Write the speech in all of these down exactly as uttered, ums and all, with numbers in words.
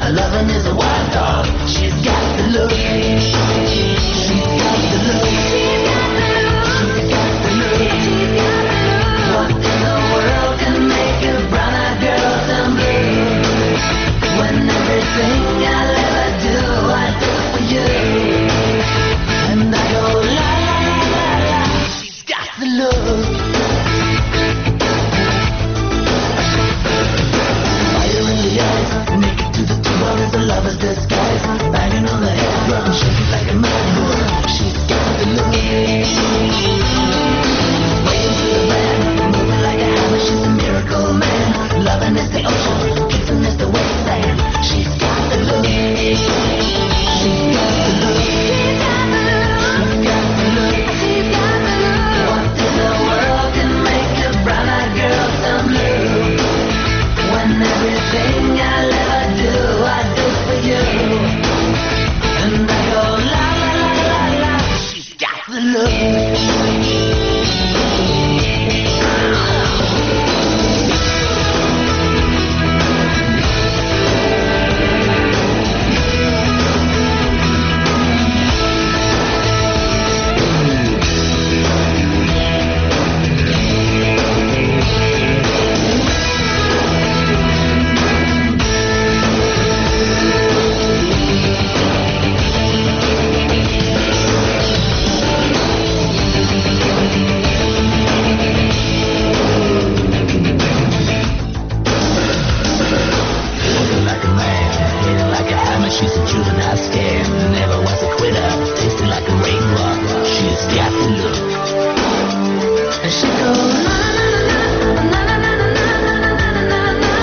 Loving is a wild dog. She's got the look. She's got the look. She's got the look. She's got the look. What in the world can make a brown-eyed girl turn blue? When everything I'll ever do, I do for you. And I go la la la la la. She's got the look. Fire in the eyes, naked to the tube, it's a lover's disguise. Banging on the head drum, shaking like a mad bull. She's got the look. Swaying to the band, moving like a hammer. She's a miracle man. Loving is the ocean, kissing is the wasteland. She's got the look. She's got the look. She's got the look. She's got the look. She's got the look. What in the world can make a brown-eyed girl turn blue? When everything I'll ever do, I do for you. And I go la la la la la. She's got the look. She's a juvenile scam, never was a quitter, tasting like a raindrop. She's got the look. And she goes na na na na na na na na na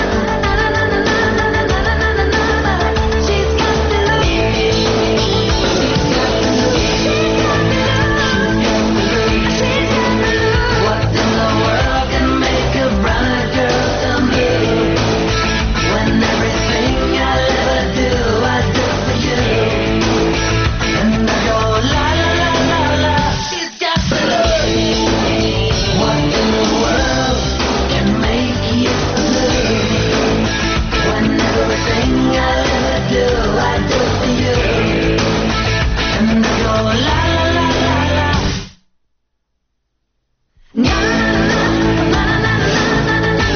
na. She's got the look. She's got the look. She's got the look. She's got the look. What in the world can make a brown-eyed girl turn blue? When everything I'll ever do, I do for you. And I go la la la la la. She's got the look. What in the world can make you blue? When everything I'll ever do, I do for you. And I go la la la la la. Na na na na na na na na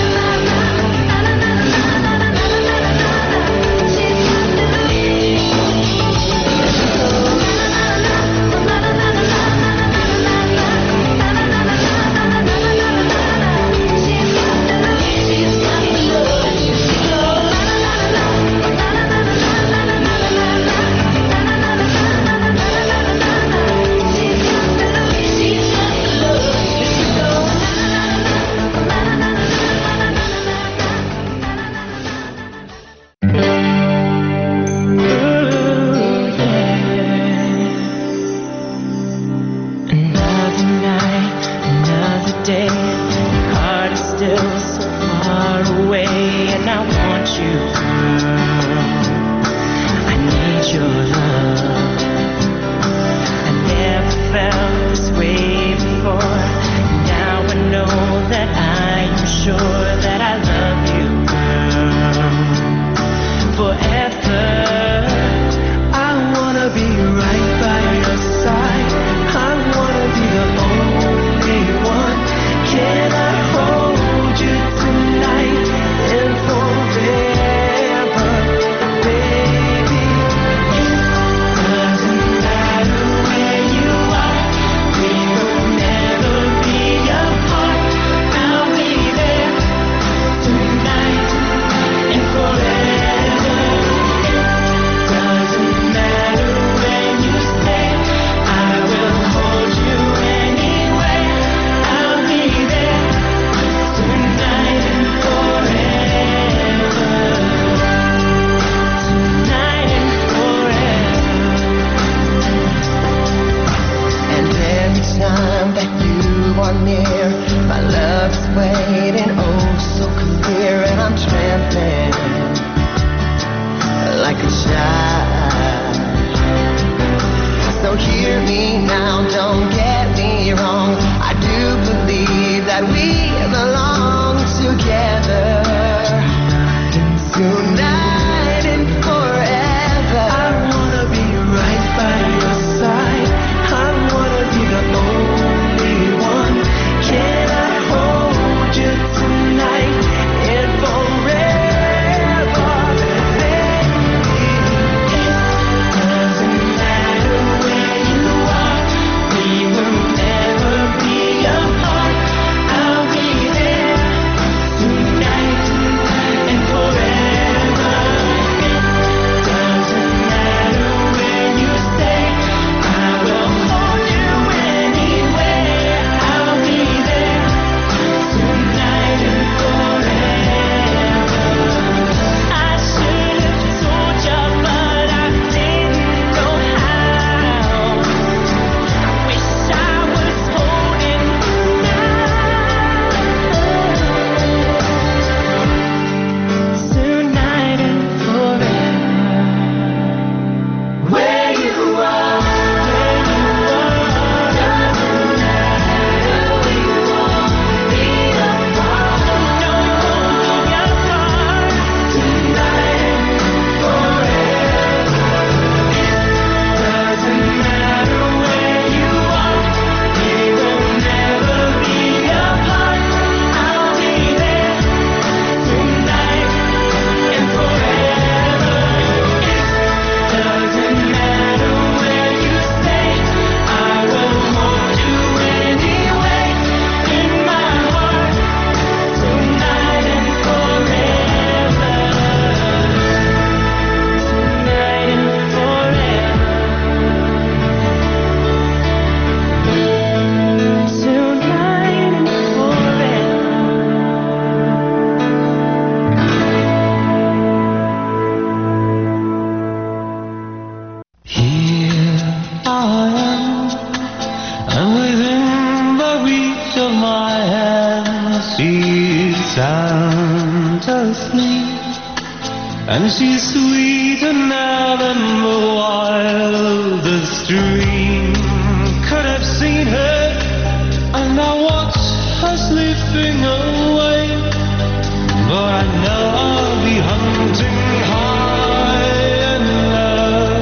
sound asleep, and she's sweeter now than the wildest dream could have seen her. And I watch her slipping away, but I know I'll be hunting high and low.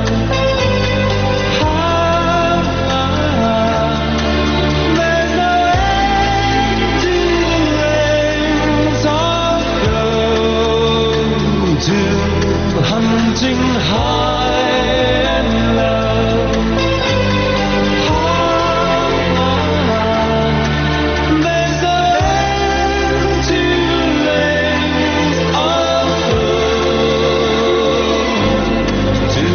High, there's no end to the lengths I'll go to, hunting high and low. There's no end to the lengths I'll go to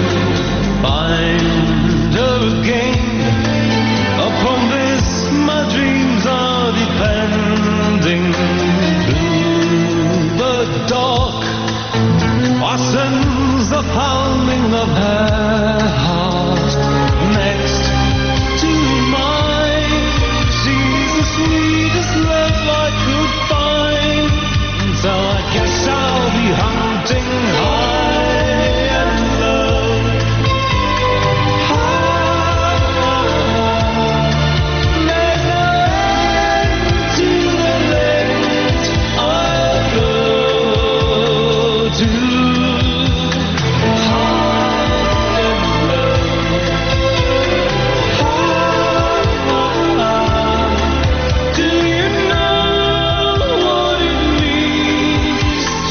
find her again. Upon this my dreams are depending. Through the dark fastens the pounding of her heart. Next to mine, she's the sweetest love I could find. So I guess I'll be hunting high and low. There's no end to the length I'll go to. High and low. Do you know what it means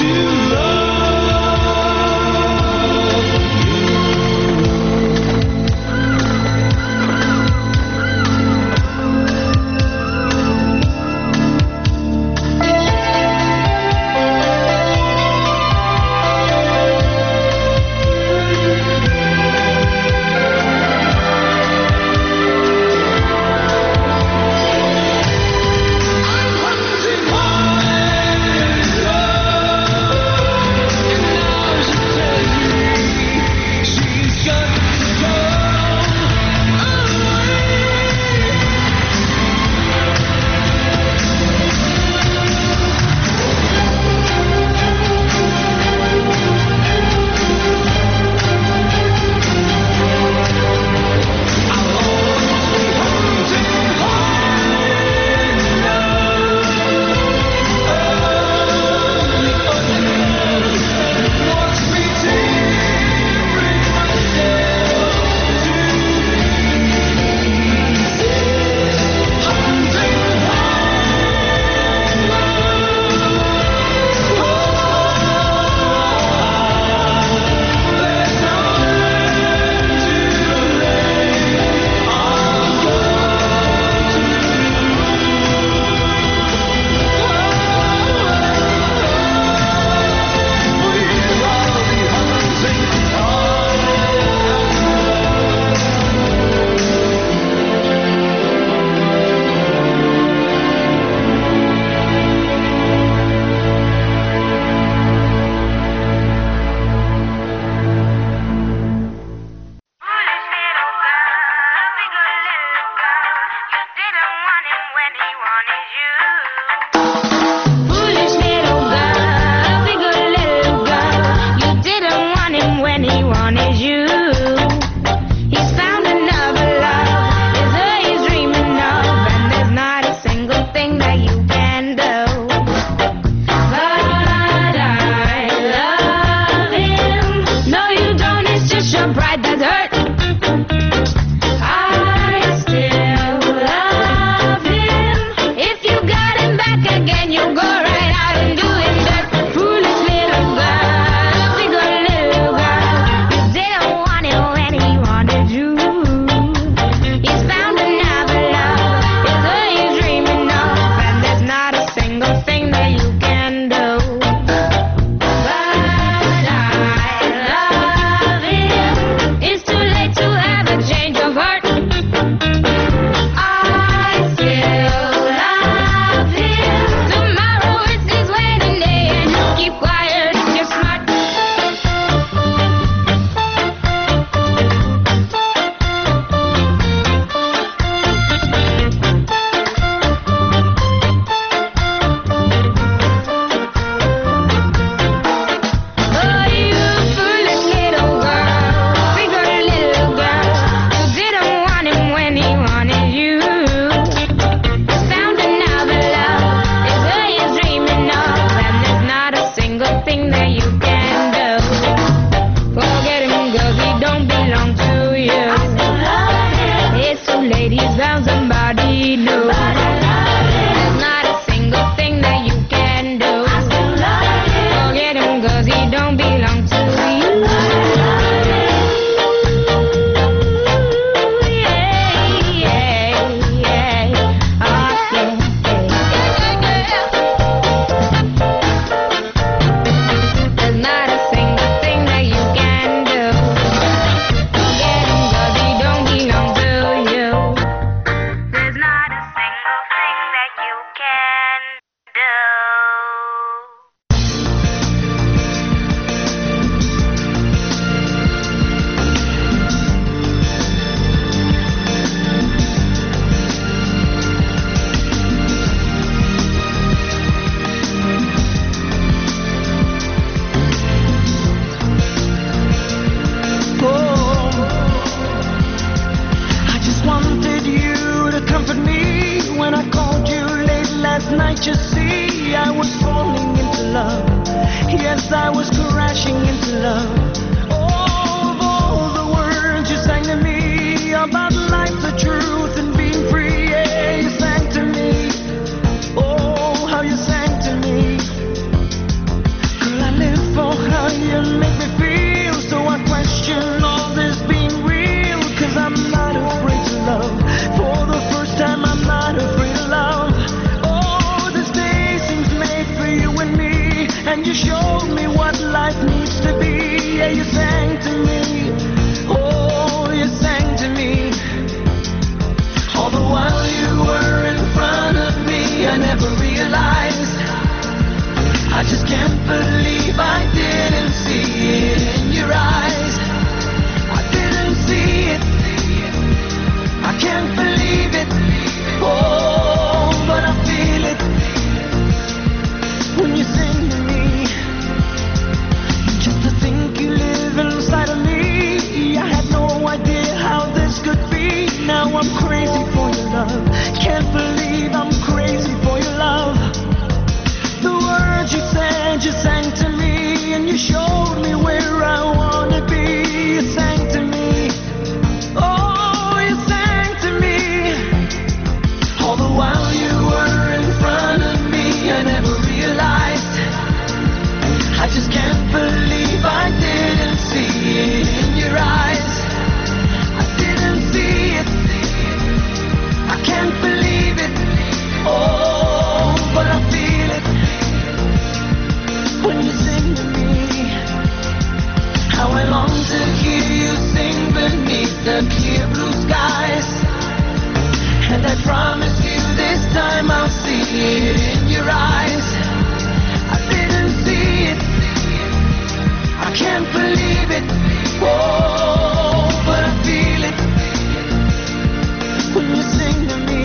and you showed me what life needs to be. Yeah, you sang to me, oh, you sang to me. All the while you were in front of me, I never realized. I just can't believe I didn't see it in your eyes. I didn't see it, I can't believe it. Oh, but I feel it when you sing to me. Just to think you live inside of me, I had no idea how this could be. Now I'm crazy for your love, can't believe I'm crazy for your love. The words you said, you sang to me, and you showed me where I wanna be. You sang to me, oh, you sang to me. All the while you were in front of me, I never realized. I just can't believe I didn't see it in your eyes. I didn't see it, I can't believe it. Oh, but I feel it when you sing to me. How I long to hear you sing beneath the clear blue skies. And I promise you this time I'll see it in your eyes. I didn't see it, I can't believe it. Oh, but I feel it when you sing to me.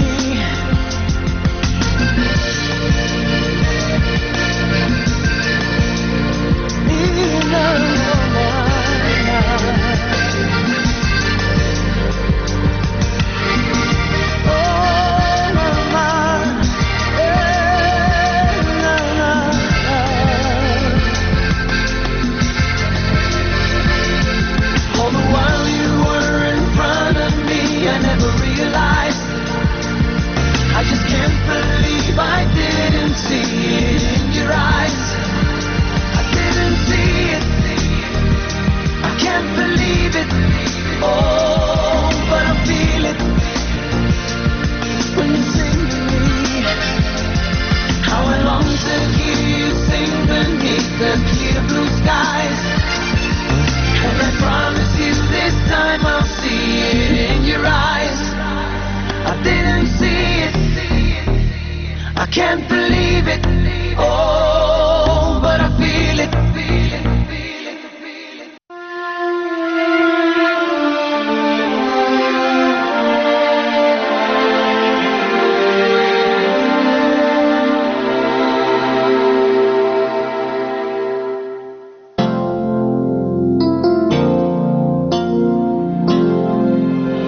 All the while you were in front of me, I never realized. I just can't believe I didn't see it in your eyes. I didn't see it, I can't believe it. Oh, but I feel it when you sing to me. How I long to hear you sing beneath the clear blue skies. And I promise you this time I'll see it in your eyes. I didn't see it, I can't believe it. Oh, but I feel it.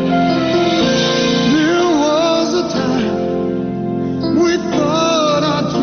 There was a time we thought our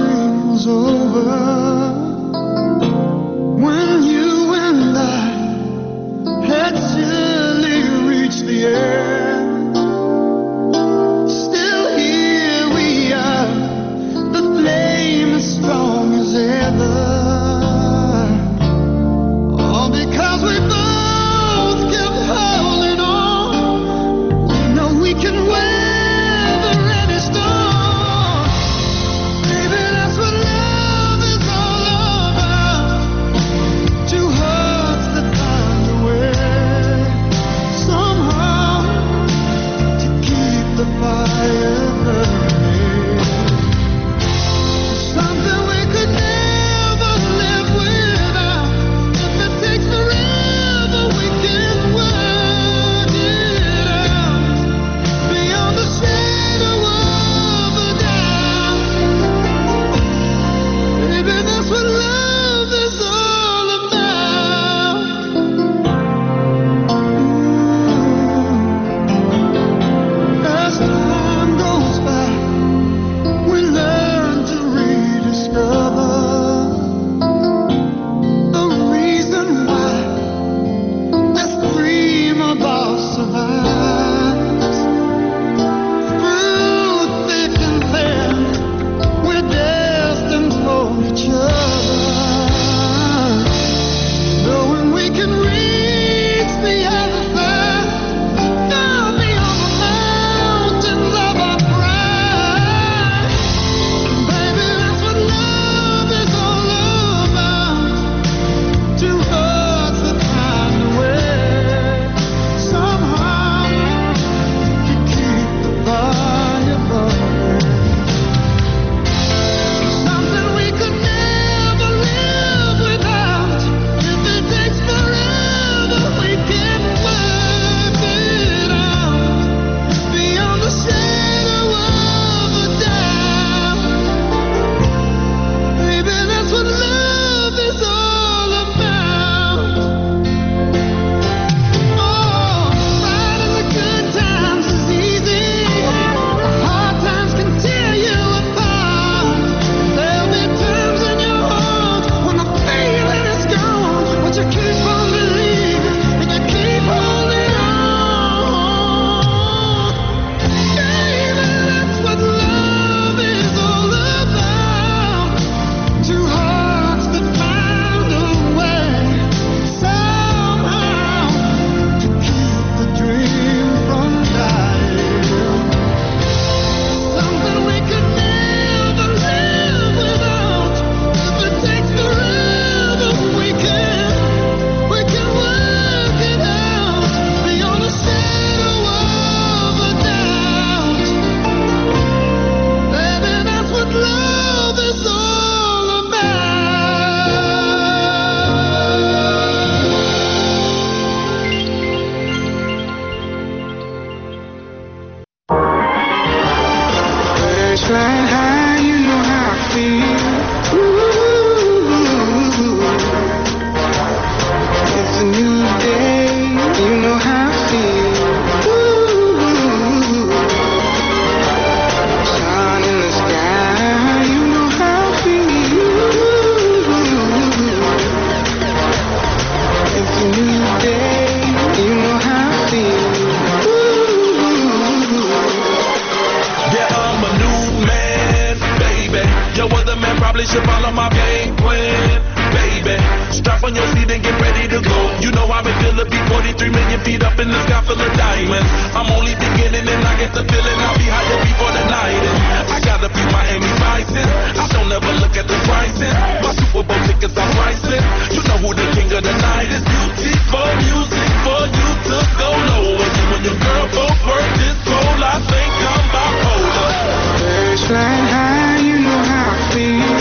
full of diamonds. I'm only beginning and I get the feeling I'll be higher before the night is. I got a few Miami Vices. I don't ever look at the prices. My Super Bowl tickets are priceless. You know who the king of the night is. Beautiful music for you to go low. When you and your girl both work this cold, I think I'm bipolar. Birds flying high, you know how I feel.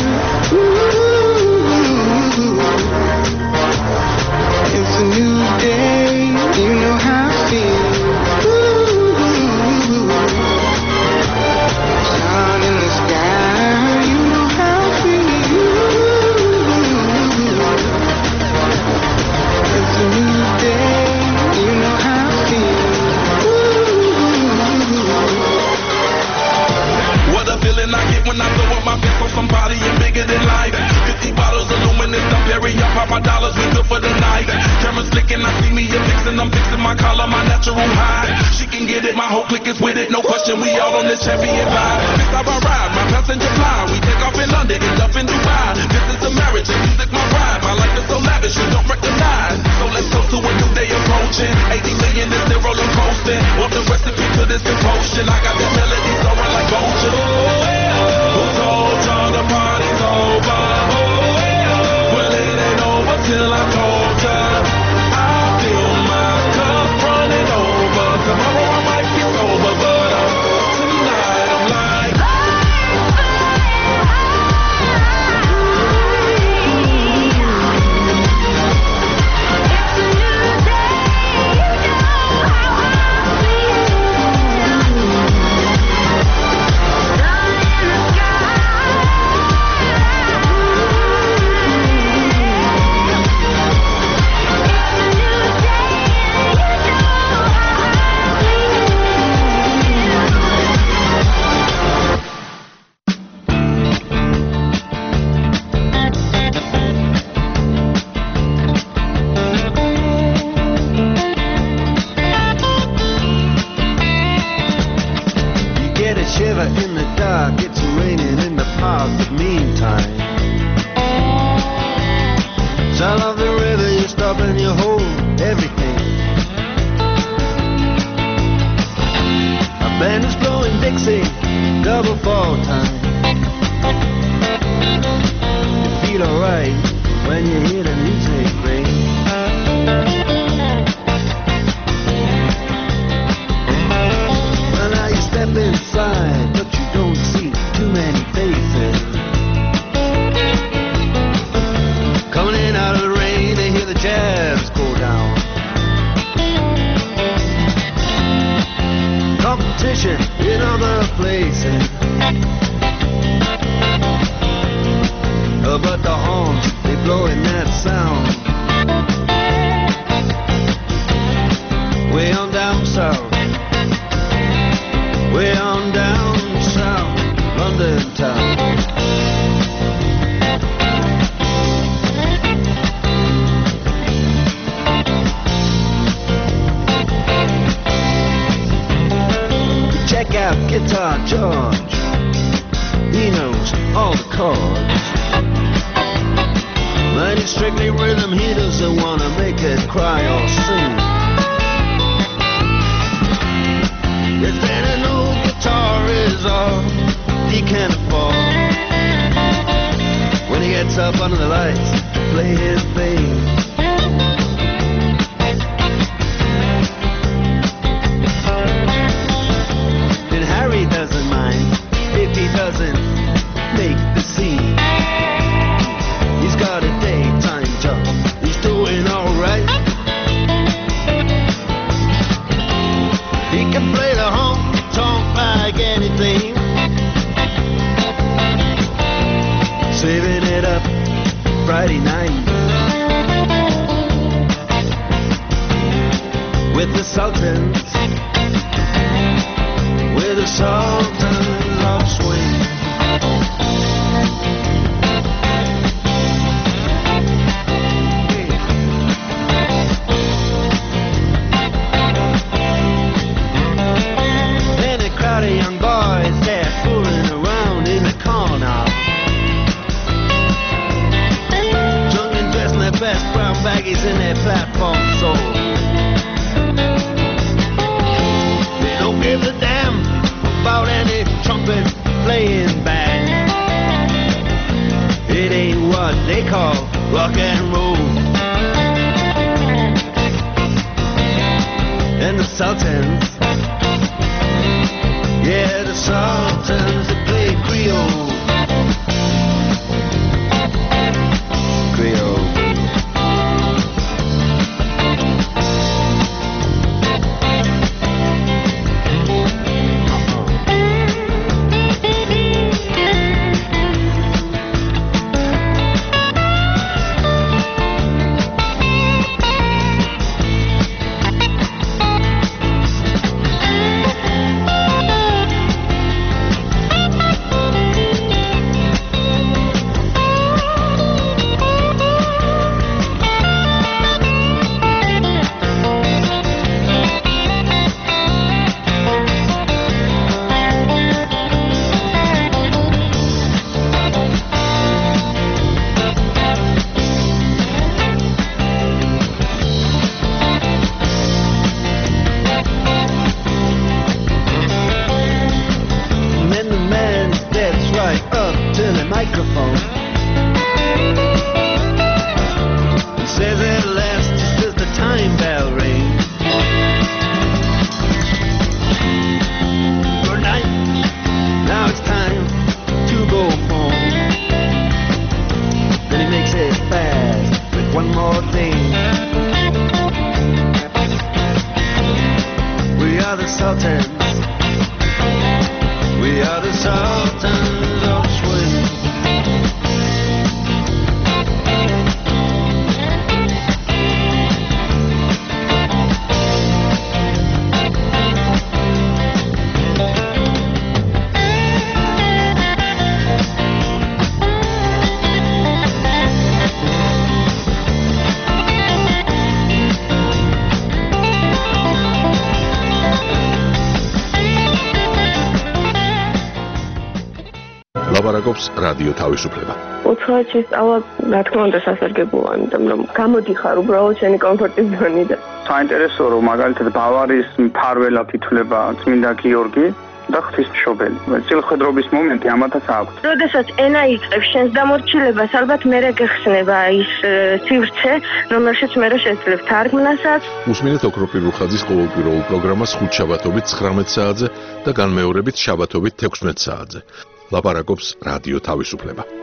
Ooh, it's a new day, you know how I feel. Ooh, sun in the sky, you know how I feel. It's a new day, you know how I feel. What a feeling I get when I throw up my fist on somebody and bigger than life. Fifty bottles of luminous, I'm Perry, I pop my dollars, we good for the night. Cameras flicking, I see me a fixin', I'm fixing my collar, my natural high. She can get it, my whole clique is with it, no question, we all on this champion vibe. This how I ride, my passenger fly, we take off in London, end up in Dubai. This is a marriage, and music my ride, my life is so lavish, you don't recognize. So let's go to a new day approaching, eighty million is the roller coasting. Want the recipe to this devotion, I got the melody soaring like Boja. Who told y'all the party's over? Well, it ain't over till I told ya. I feel my cup running over. Tomorrow I might be sober, but uh, tonight I'm like. In the dark, it's raining in the park, but meantime, sound of the river, you stop and you hold everything. A band is blowing Dixie, double fall time. You feel alright when you hear the music ring. Well, now you step inside, but you don't see too many faces. Coming in out of the rain, they hear the jazz go down. Competition in other places, oh, but the horns, they blowing that sound. Way on down south, way on down south, London town. Check out Guitar George, he knows all the chords. But it's strictly rhythm, he doesn't wanna make it cry or sing. If any old guitar is all he can afford, when he gets up under the lights to play his thing. Then Harry doesn't mind if he doesn't make the scene. He's got a daytime job, he's doing alright. He can play the honky-tonk like anything, saving it up Friday night with the Sultans, with the Sultans of Swing. Of young boys, they're fooling around in the corner, drunk and dressed in their best brown baggies in their platform soles. what they call rock and roll. And the Sultans, yeah, the Sultans, they play Creole. Creole. ლაპარაკობს რადიო თავისუფლება. უცხოეთში სწავლა, რა თქმა უნდა, სასარგებლოა, იმიტომ რომ გამოდიხარ უბრალოდ შენი კომფორტის ზონიდან. საინტერესოა, რომ მაგალითად ბავარიის მფარველად ითვლება წმინდა გიორგი და ღვთისმშობელი. წილხვედრობის მომენტი ამათაც აქვს. როდესაც ენა იწყებს შენს დამორჩილებას, ალბათ მერე გეხსნება ის სივრცე, რომელშიც მერე შეძლებ თარგმნასაც. უსმინეთ ოქროპირ რუხაძის ყოველკვირეულ პროგრამას ხუთ შაბათობით ცხრამეტ საათზე და განმეორებით შაბათობით თექვსმეტ საათზე. ლაპარაკობს რადიო თავისუფლება.